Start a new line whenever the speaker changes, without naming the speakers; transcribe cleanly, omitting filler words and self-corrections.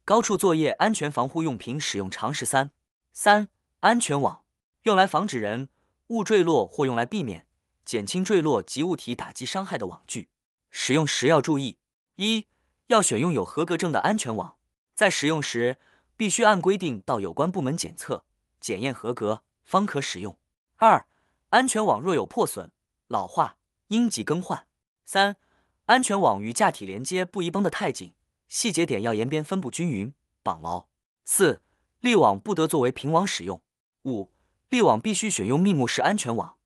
高处作业安全防护用品使用常识三、安全网用来防止人物坠落或用来避免、减轻坠落及物体打击伤害的网具。使用时要注意：一、要选用有合格证的安全网，在使用时必须按规定到有关部门检测、检验合格，方可使用。二、安全网若有破损、老化，应即更换。三、安全网与架体连接不宜绷得太紧，细节点要沿边分布均匀，绑牢。四、滤网不得作为平网使用。五、滤网必须选用密幕式安全网，